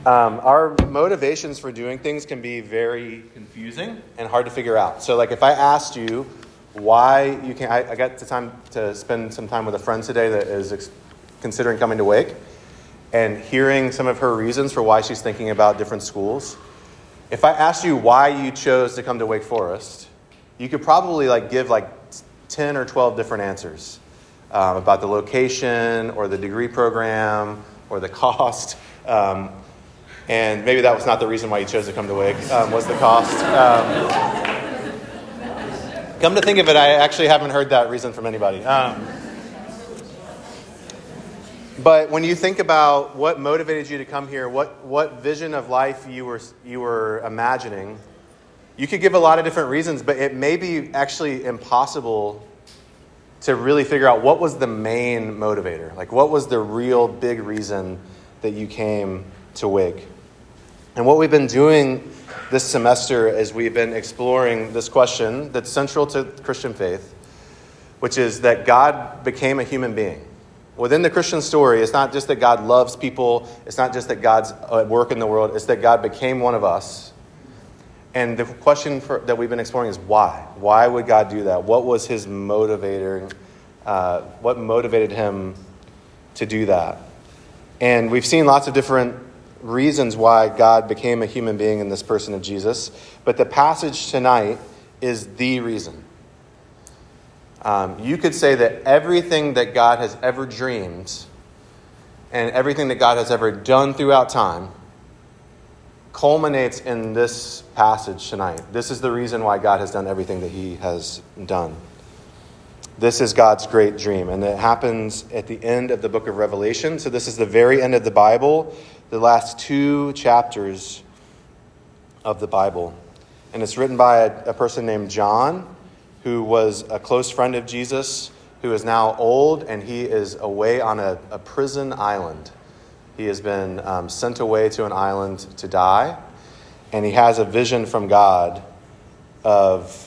Our motivations for doing things can be very confusing and hard to figure out. So like if I asked you why you can, I got the time to spend some time with a friend today that is considering coming to Wake and hearing some of her reasons for why she's thinking about different schools. If I asked you why you chose to come to Wake Forest, you could probably give 10 or 12 different answers about the location or the degree program or the cost. And maybe that was not the reason why you chose to come to Wake, was the cost. Come to think of it, I actually haven't heard that reason from anybody. But when you think about what motivated you to come here, what vision of life you were imagining, you could give a lot of different reasons, but it may be actually impossible to really figure out what was the main motivator. What was the real big reason that you came to Wake? And what we've been doing this semester is we've been exploring this question that's central to Christian faith, which is that God became a human being. Within the Christian story, it's not just that God loves people. It's not just that God's at work in the world. It's that God became one of us. And the question that we've been exploring is why? Why would God do that? What was his motivator? What motivated him to do that? And we've seen lots of different reasons why God became a human being in this person of Jesus. But the passage tonight is the reason. You could say that everything that God has ever dreamed and everything that God has ever done throughout time culminates in this passage tonight. This is the reason why God has done everything that he has done. This is God's great dream, and it happens at the end of the book of Revelation. So this is the very end of the Bible, the last 2 chapters of the Bible. And it's written by a person named John, who was a close friend of Jesus, who is now old, and he is away on a prison island. He has been sent away to an island to die, and he has a vision from God of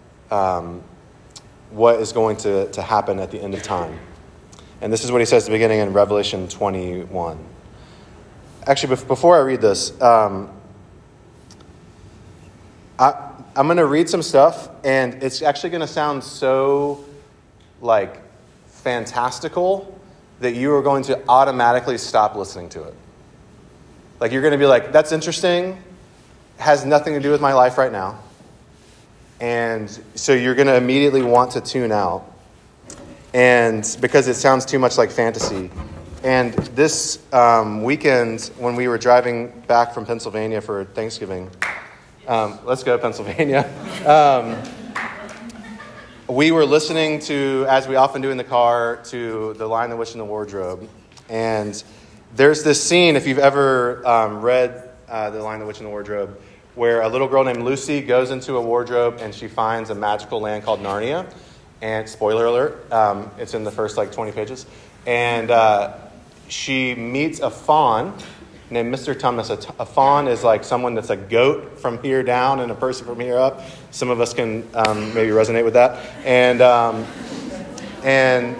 what is going to happen at the end of time. And this is what he says at the beginning in Revelation 21. Actually, before I read this, I'm going to read some stuff, and it's actually going to sound so, fantastical that you are going to automatically stop listening to it. You're going to be like, that's interesting, has nothing to do with my life right now. And so you're going to immediately want to tune out, and because it sounds too much like fantasy. And this weekend, when we were driving back from Pennsylvania for Thanksgiving, let's go Pennsylvania, we were listening to, as we often do in the car, to The Lion, the Witch, and the Wardrobe. And there's this scene, if you've ever read The Lion, the Witch, and the Wardrobe, where a little girl named Lucy goes into a wardrobe and she finds a magical land called Narnia. And spoiler alert, it's in the first 20 pages. And she meets a fawn named Mr. Tumnus. A fawn is someone that's a goat from here down and a person from here up. Some of us can maybe resonate with that. And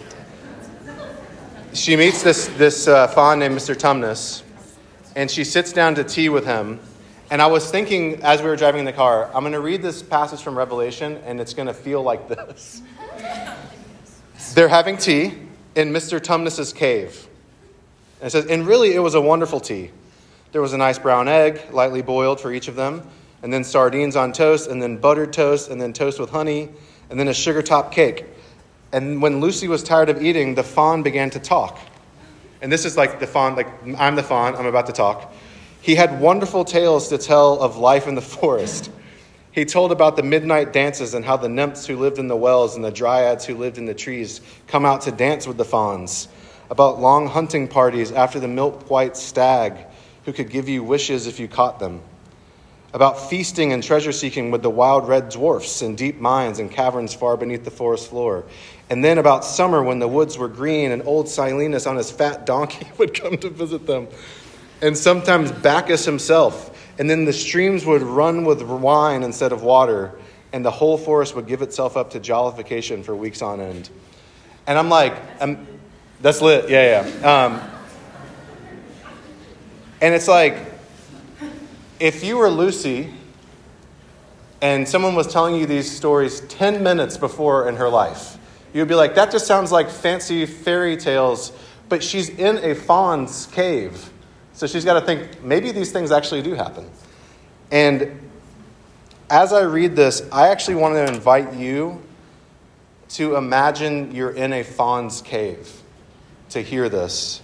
she meets this fawn named Mr. Tumnus, and she sits down to tea with him. And I was thinking, as we were driving in the car, I'm going to read this passage from Revelation, and it's going to feel like this. They're having tea in Mr. Tumnus's cave. And it says, and really, it was a wonderful tea. There was a nice brown egg, lightly boiled for each of them, and then sardines on toast, and then buttered toast, and then toast with honey, and then a sugar-topped cake. And when Lucy was tired of eating, the fawn began to talk. And this is the fawn, I'm the fawn, I'm about to talk. He had wonderful tales to tell of life in the forest. He told about the midnight dances and how the nymphs who lived in the wells and the dryads who lived in the trees come out to dance with the fawns. About long hunting parties after the milk-white stag who could give you wishes if you caught them. About feasting and treasure-seeking with the wild red dwarfs in deep mines and caverns far beneath the forest floor. And then about summer when the woods were green and old Silenus on his fat donkey would come to visit them. And sometimes Bacchus himself. And then the streams would run with wine instead of water. And the whole forest would give itself up to jollification for weeks on end. And I'm like, that's lit. Yeah. And it's like, if you were Lucy and someone was telling you these stories 10 minutes before in her life, you'd be like, that just sounds like fancy fairy tales, but she's in a fawn's cave. So she's got to think, maybe these things actually do happen. And as I read this, I actually want to invite you to imagine you're in a fawn's cave to hear this.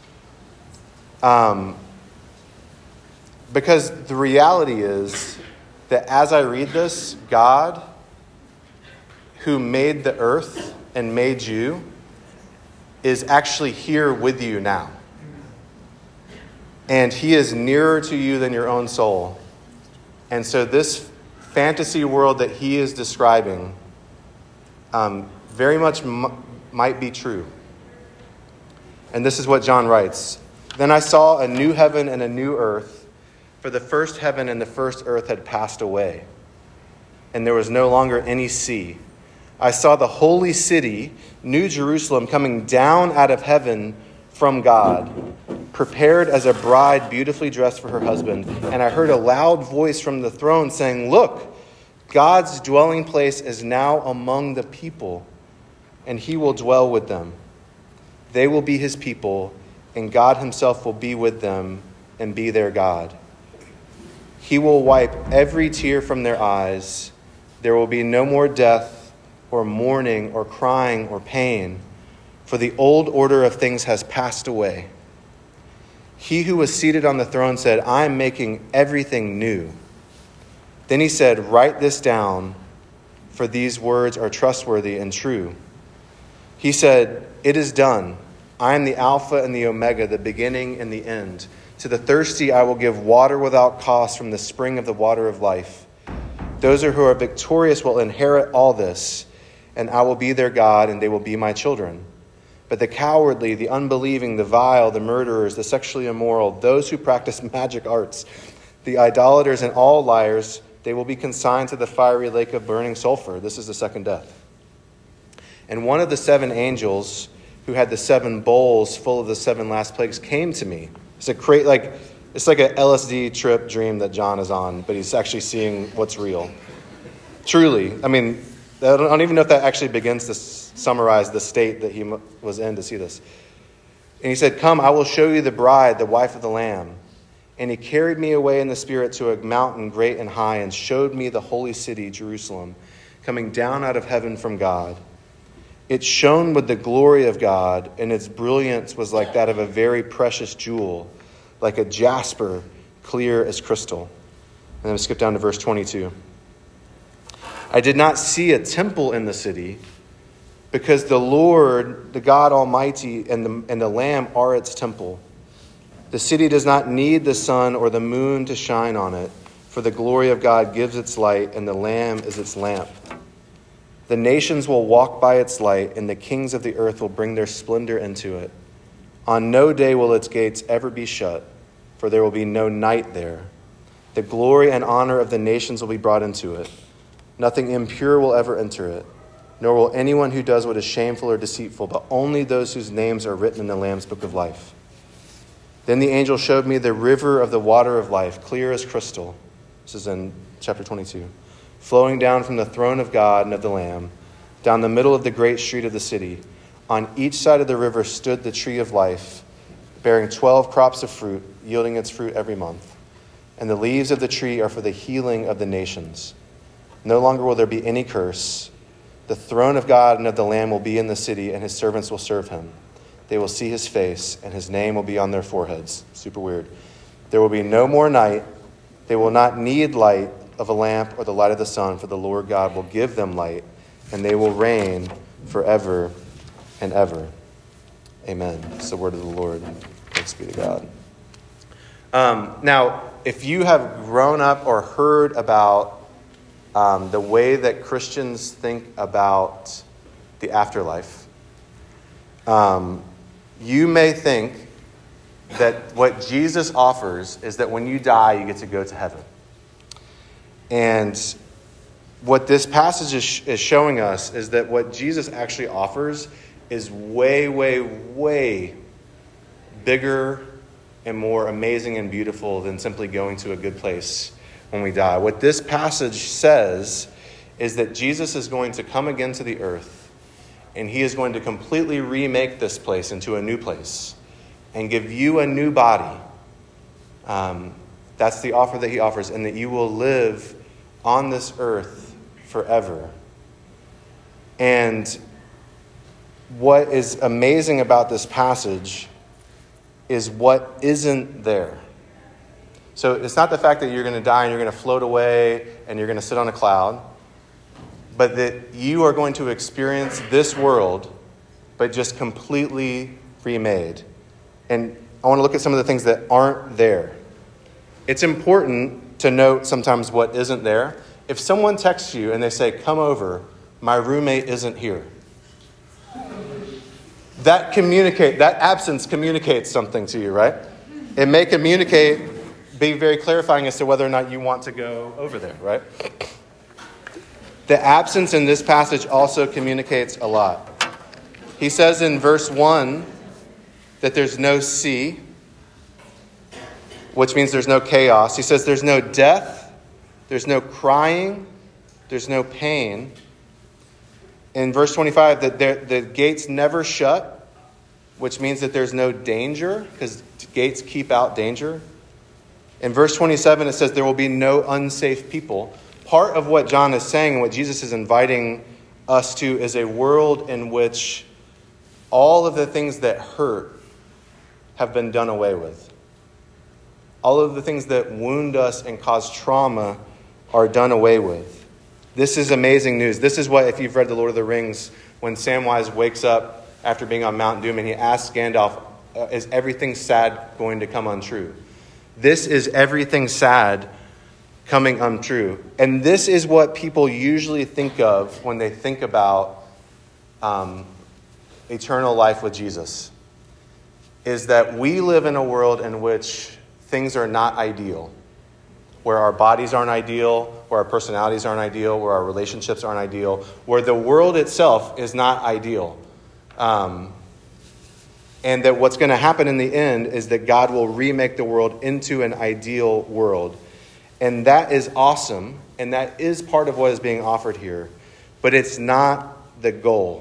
Because the reality is that as I read this, God, who made the earth and made you, is actually here with you now. And he is nearer to you than your own soul. And so this fantasy world that he is describing very much might be true. And this is what John writes. Then I saw a new heaven and a new earth, for the first heaven and the first earth had passed away, and there was no longer any sea. I saw the holy city, New Jerusalem, coming down out of heaven from God, prepared as a bride beautifully dressed for her husband. And I heard a loud voice from the throne saying, "Look, God's dwelling place is now among the people, and he will dwell with them. They will be his people, and God himself will be with them and be their God. He will wipe every tear from their eyes. There will be no more death or mourning or crying or pain, for the old order of things has passed away." He who was seated on the throne said, "I am making everything new." Then he said, "Write this down, for these words are trustworthy and true." He said, "It is done. I am the Alpha and the Omega, the beginning and the end. To the thirsty I will give water without cost from the spring of the water of life. Those who are victorious will inherit all this, and I will be their God, and they will be my children. But the cowardly, the unbelieving, the vile, the murderers, the sexually immoral, those who practice magic arts, the idolaters, and all liars, they will be consigned to the fiery lake of burning sulfur." This is the second death. "And one of the seven angels who had the seven bowls full of the seven last plagues came to me." It's like an LSD trip dream that John is on, but he's actually seeing what's real. Truly, I mean, I don't even know if that actually begins to summarize the state that he was in to see this. And he said, "Come, I will show you the bride, the wife of the Lamb." And he carried me away in the Spirit to a mountain great and high, and showed me the holy city, Jerusalem, coming down out of heaven from God. It shone with the glory of God, and its brilliance was like that of a very precious jewel, like a jasper, clear as crystal. And then we skip down to verse 22. "I did not see a temple in the city, because the Lord, the God Almighty, and the Lamb are its temple. The city does not need the sun or the moon to shine on it, for the glory of God gives its light, and the Lamb is its lamp. The nations will walk by its light, and the kings of the earth will bring their splendor into it. On no day will its gates ever be shut, for there will be no night there. The glory and honor of the nations will be brought into it. Nothing impure will ever enter it, nor will anyone who does what is shameful or deceitful, but only those whose names are written in the Lamb's book of life. Then the angel showed me the river of the water of life, clear as crystal." This is in chapter 22. "Flowing down from the throne of God and of the Lamb, down the middle of the great street of the city. On each side of the river stood the tree of life, bearing 12 crops of fruit, yielding its fruit every month. And the leaves of the tree are for the healing of the nations. No longer will there be any curse. The throne of God and of the Lamb will be in the city, and his servants will serve him. They will see his face, and his name will be on their foreheads." Super weird. "There will be no more night. They will not need light of a lamp or the light of the sun, for the Lord God will give them light, and they will reign forever and ever." Amen. It's the word of the Lord. Thanks be to God. Now, if you have grown up or heard about the way that Christians think about the afterlife, you may think that what Jesus offers is that when you die, you get to go to heaven. And what this passage is showing us is that what Jesus actually offers is way, way, way bigger and more amazing and beautiful than simply going to a good place when we die. What this passage says is that Jesus is going to come again to the earth, and he is going to completely remake this place into a new place and give you a new body. That's the offer that he offers, and that you will live on this earth forever. And what is amazing about this passage is what isn't there. So it's not the fact that you're going to die and you're going to float away and you're going to sit on a cloud, but that you are going to experience this world, but just completely remade. And I want to look at some of the things that aren't there. It's important to note sometimes what isn't there. If someone texts you and they say, "Come over, my roommate isn't here," that absence communicates something to you, right? It may be very clarifying as to whether or not you want to go over there, right? The absence in this passage also communicates a lot. He says in verse 1 that there's no sea, which means there's no chaos. He says there's no death, there's no crying, there's no pain. In verse 25, that the gates never shut, which means that there's no danger, because gates keep out danger. In verse 27, it says there will be no unsafe people. Part of what John is saying and what Jesus is inviting us to is a world in which all of the things that hurt have been done away with. All of the things that wound us and cause trauma are done away with. This is amazing news. This is what, if you've read The Lord of the Rings, when Samwise wakes up after being on Mount Doom and he asks Gandalf, is everything sad going to come untrue? This is everything sad coming untrue. And this is what people usually think of when they think about eternal life with Jesus, is that we live in a world in which things are not ideal, where our bodies aren't ideal, where our personalities aren't ideal, where our relationships aren't ideal, where the world itself is not ideal. And that what's going to happen in the end is that God will remake the world into an ideal world. And that is awesome, and that is part of what is being offered here. But it's not the goal.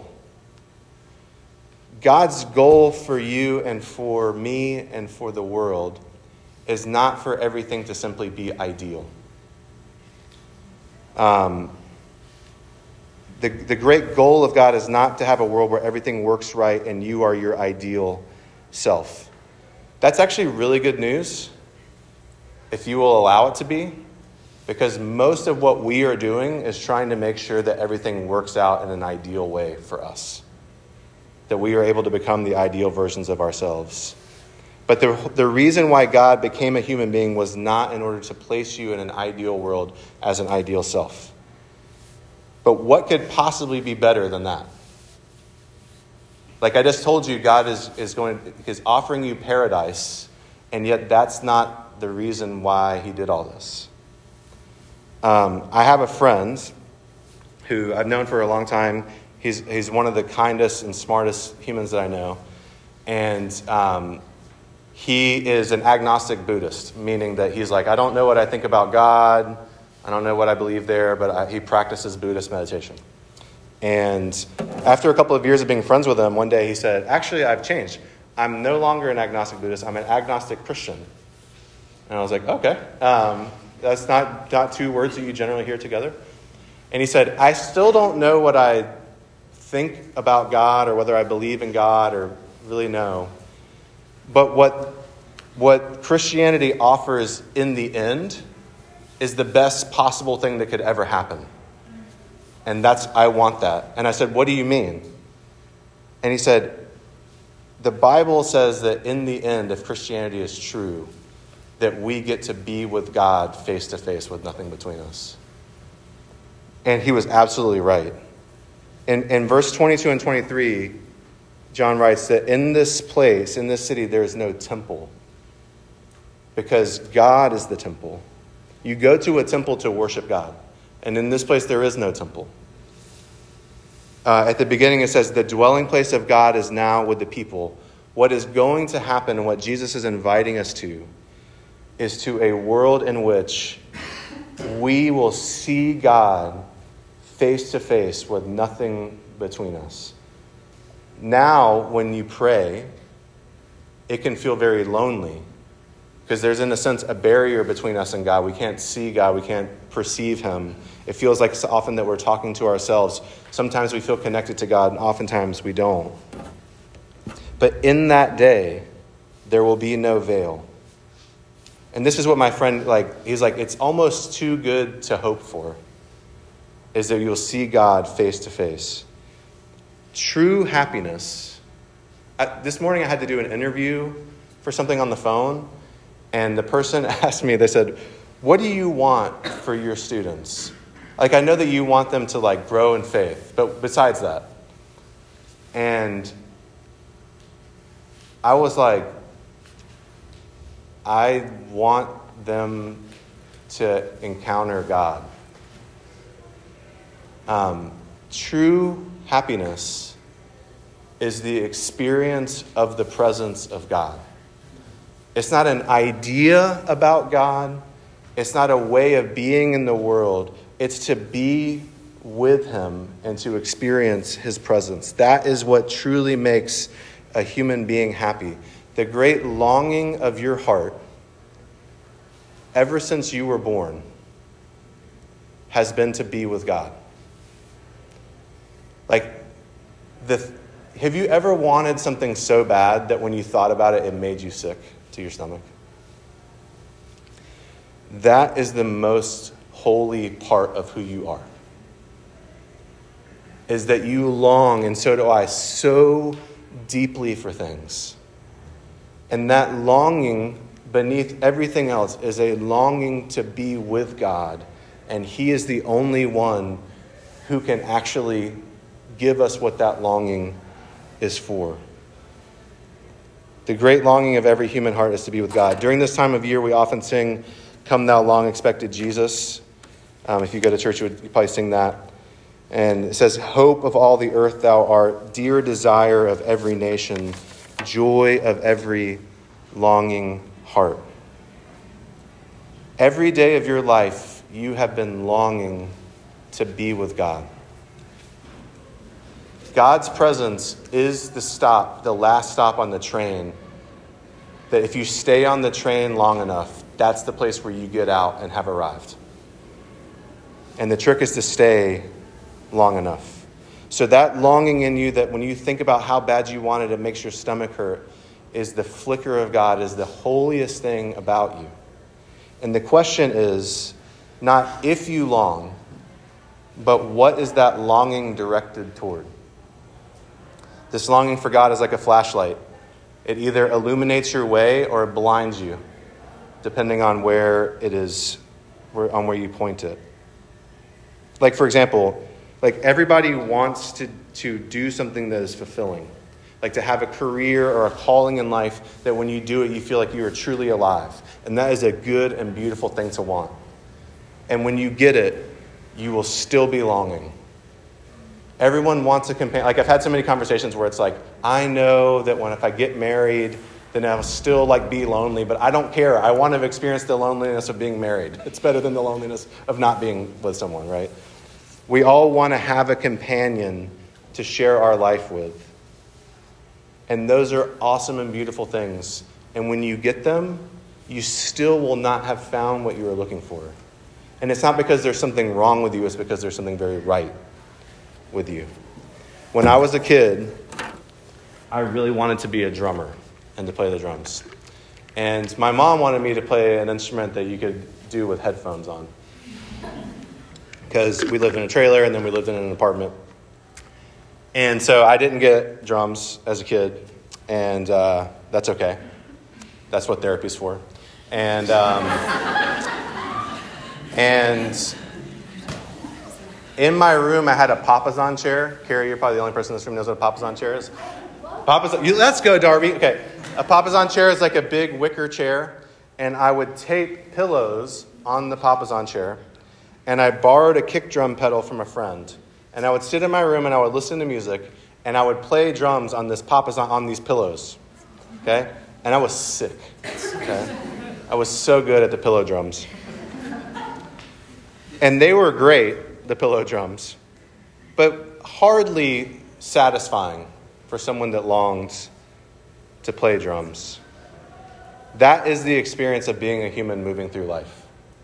God's goal for you and for me and for the world is not for everything to simply be ideal. The great goal of God is not to have a world where everything works right and you are your ideal self. That's actually really good news, if you will allow it to be, because most of what we are doing is trying to make sure that everything works out in an ideal way for us, that we are able to become the ideal versions of ourselves. But the reason why God became a human being was not in order to place you in an ideal world as an ideal self. But what could possibly be better than that? Like I just told you, God is offering you paradise, and yet that's not the reason why he did all this. I have a friend who I've known for a long time. He's one of the kindest and smartest humans that I know. And he is an agnostic Buddhist, meaning that he's like, I don't know what I think about God. I don't know what I believe there, but he practices Buddhist meditation. And after a couple of years of being friends with him, one day he said, actually, I've changed. I'm no longer an agnostic Buddhist. I'm an agnostic Christian. And I was like, okay. That's not two words that you generally hear together. And he said, I still don't know what I think about God or whether I believe in God or really know. But what Christianity offers in the end is the best possible thing that could ever happen. And I want that. And I said, what do you mean? And he said, the Bible says that in the end, if Christianity is true, that we get to be with God face to face with nothing between us. And he was absolutely right. In verse 22 and 23, John writes that in this place, in this city, there is no temple, because God is the temple. You go to a temple to worship God. And in this place, there is no temple. At the beginning, it says, the dwelling place of God is now with the people. What is going to happen and what Jesus is inviting us to is to a world in which we will see God face to face with nothing between us. Now, when you pray, it can feel very lonely because there's, in a sense, a barrier between us and God. We can't see God. We can't perceive him. It feels like so often that we're talking to ourselves. Sometimes we feel connected to God, and oftentimes we don't. But in that day, there will be no veil. And this is what my friend, he's like, it's almost too good to hope for, is that you'll see God face to face. True happiness. This morning I had to do an interview for something on the phone, and the person asked me, they said, what do you want for your students? I know that you want them to grow in faith, but besides that. And I was like, I want them to encounter God. True happiness is the experience of the presence of God. It's not an idea about God. It's not a way of being in the world. It's to be with him and to experience his presence. That is what truly makes a human being happy. The great longing of your heart, ever since you were born, has been to be with God. Have you ever wanted something so bad that when you thought about it, it made you sick to your stomach? That is the most holy part of who you are. Is that you long, and so do I, so deeply for things. And that longing, beneath everything else, is a longing to be with God. And he is the only one who can actually give us what that longing is for. The great longing of every human heart is to be with God. During this time of year, we often sing, Come Thou Long Expected Jesus. If you go to church, you would probably sing that. And it says, Hope of all the earth thou art, dear desire of every nation, joy of every longing heart. Every day of your life, you have been longing to be with God. God's presence is the last stop on the train. That if you stay on the train long enough, that's the place where you get out and have arrived. And the trick is to stay long enough. So that longing in you, that when you think about how bad you want it, it makes your stomach hurt, is the flicker of God, is the holiest thing about you. And the question is not if you long, but what is that longing directed toward? This longing for God is like a flashlight. It either illuminates your way or it blinds you, depending on where it is, where you point it. For example, everybody wants to do something that is fulfilling. To have a career or a calling in life that when you do it, you feel like you are truly alive. And that is a good and beautiful thing to want. And when you get it, you will still be longing. Everyone wants a companion. I've had so many conversations where it's I know that if I get married, then I'll still be lonely, but I don't care. I want to experience the loneliness of being married. It's better than the loneliness of not being with someone, right? We all want to have a companion to share our life with. And those are awesome and beautiful things. And when you get them, you still will not have found what you were looking for. And it's not because there's something wrong with you, it's because there's something very right with you. When I was a kid, I really wanted to be a drummer and to play the drums. And my mom wanted me to play an instrument that you could do with headphones on. Because we lived in a trailer and then we lived in an apartment. And so I didn't get drums as a kid, and that's okay. That's what therapy's for. And in my room, I had a papasan chair. Carrie, you're probably the only person in this room who knows what a papasan chair is. Let's go, Darby. Okay. A papasan chair is like a big wicker chair, and I would tape pillows on the papasan chair, and I borrowed a kick drum pedal from a friend, and I would sit in my room and I would listen to music, and I would play drums on this papasan on these pillows. okay? And I was sick, okay? I was so good at the pillow drums. And they were great, the pillow drums, but hardly satisfying for someone that longs to play drums. That is the experience of being a human moving through life.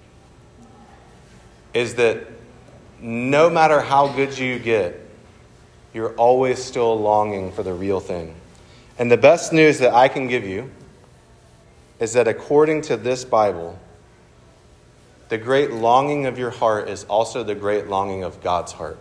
Is that no matter how good you get, you're always still longing for the real thing. And the best news that I can give you is that according to this Bible, the great longing of your heart is also the great longing of God's heart.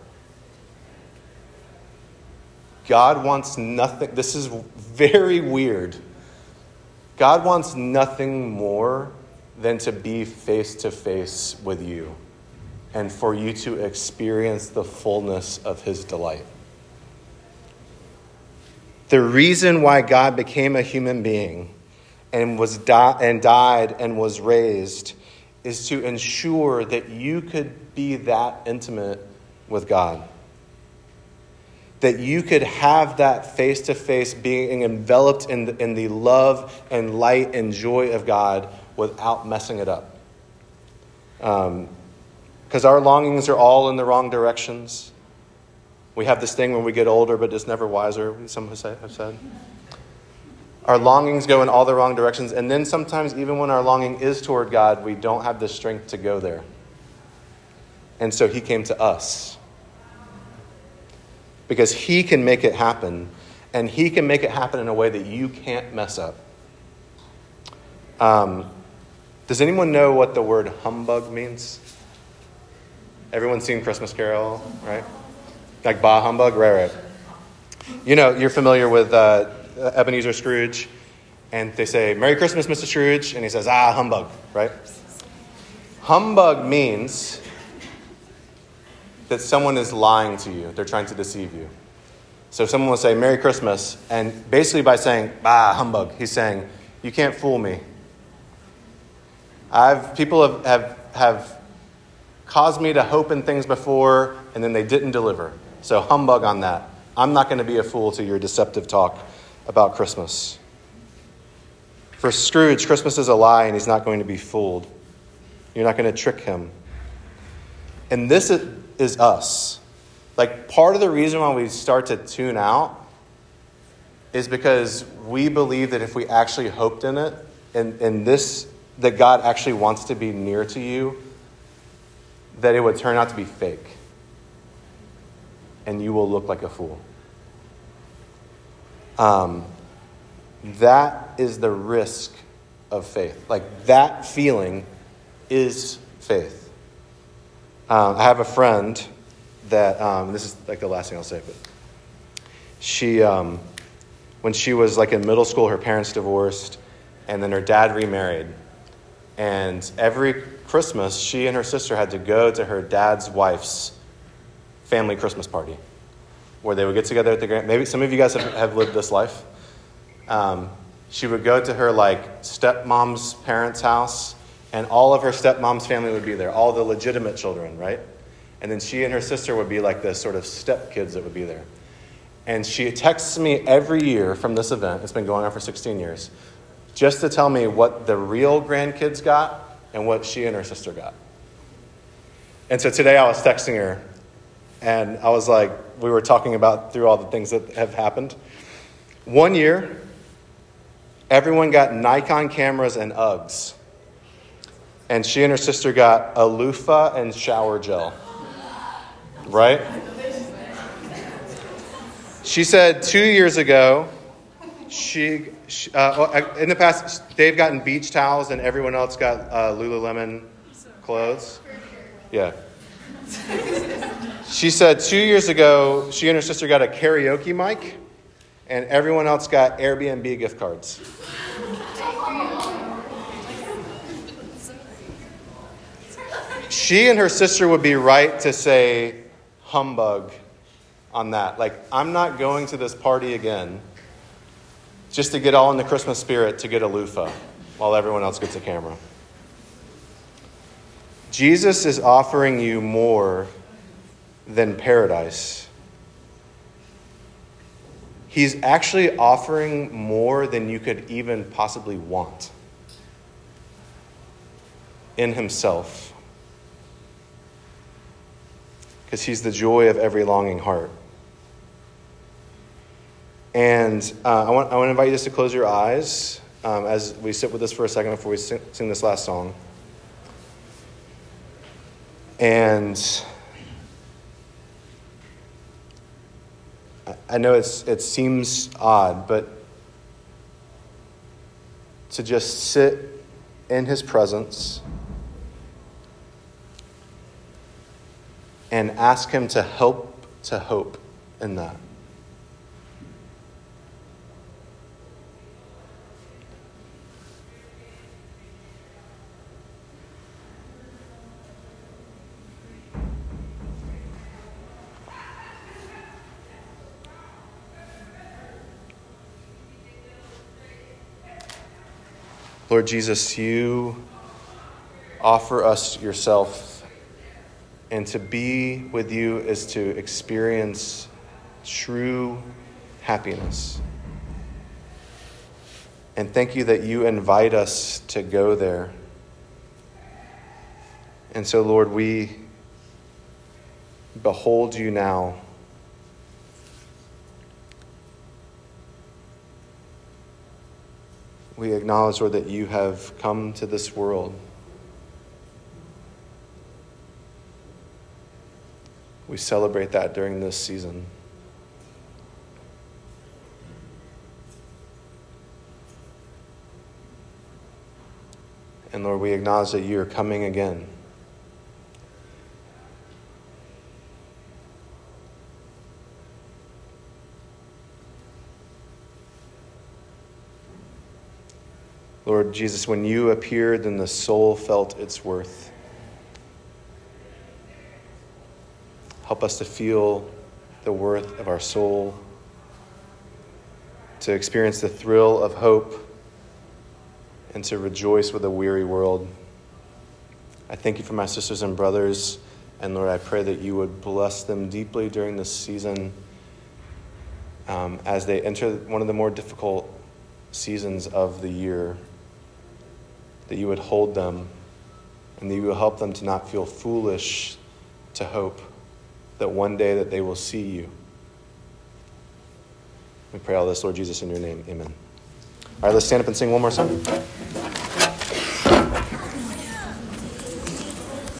God wants nothing. This is very weird. God wants nothing more than to be face to face with you and for you to experience the fullness of his delight. The reason why God became a human being and died and was raised is to ensure that you could be that intimate with God. That you could have that face-to-face being enveloped in the love and light and joy of God without messing it up. Because our longings are all in the wrong directions. We have this thing when we get older, but just never wiser, some have said. Our longings go in all the wrong directions. And then sometimes, even when our longing is toward God, we don't have the strength to go there. And so he came to us. Because he can make it happen. And he can make it happen in a way that you can't mess up. Does anyone know what the word humbug means? Everyone's seen Christmas Carol, right? Like bah humbug? Right. You know, you're familiar with Ebenezer Scrooge. And they say, "Merry Christmas, Mr. Scrooge." And he says, "Ah, humbug," right? Humbug means that someone is lying to you. They're trying to deceive you. So someone will say, "Merry Christmas." And basically by saying, "Ah, humbug," he's saying, "You can't fool me." People have caused me to hope in things before, and then they didn't deliver. So humbug on that. I'm not going to be a fool to your deceptive talk about Christmas. For Scrooge, Christmas is a lie, and he's not going to be fooled. You're not going to trick him. And this is us. Like, part of the reason why we start to tune out is because we believe that if we actually hoped in it, and this, that God actually wants to be near to you, that it would turn out to be fake. And you will look like a fool. That is the risk of faith. Like, that feeling is faith. I have a friend that, this is like the last thing I'll say, but she, when she was like in middle school, her parents divorced, and then her dad remarried. And every Christmas, she and her sister had to go to her dad's wife's family Christmas party, where they would get together at the maybe some of you guys have lived this life. She would go to her like stepmom's parents' house, and all of her stepmom's family would be there, all the legitimate children, right? And then she and her sister would be like the sort of stepkids that would be there. And she texts me every year from this event. It's been going on for 16 years. Just to tell me what the real grandkids got and what she and her sister got. And so today I was texting her, and I was like, we were talking about through all the things that have happened. One year, everyone got Nikon cameras and Uggs. And she and her sister got a loofah and shower gel. Right? She said 2 years ago, she in the past, they've gotten beach towels and everyone else got Lululemon clothes. Yeah. She said 2 years ago, she and her sister got a karaoke mic and everyone else got Airbnb gift cards. She and her sister would be right to say humbug on that. Like, I'm not going to this party again just to get all in the Christmas spirit to get a loofah while everyone else gets a camera. Jesus is offering you more than paradise. He's actually offering more than you could even possibly want in himself. Because he's the joy of every longing heart. And I want to invite you just to close your eyes as we sit with this for a second before we sing this last song. And I know it seems odd, but to just sit in his presence and ask him to help to hope in that. Lord Jesus, you offer us yourself, and to be with you is to experience true happiness. And thank you that you invite us to go there. And so, Lord, we behold you now. We acknowledge, Lord, that you have come to this world. We celebrate that during this season. And Lord, we acknowledge that you are coming again. Lord Jesus, when you appeared, then the soul felt its worth. Help us to feel the worth of our soul, to experience the thrill of hope, and to rejoice with a weary world. I thank you for my sisters and brothers, and Lord, I pray that you would bless them deeply during this season as they enter one of the more difficult seasons of the year, that you would hold them and that you will help them to not feel foolish to hope that one day that they will see you. We pray all this, Lord Jesus, in your name. Amen. All right, let's stand up and sing one more song.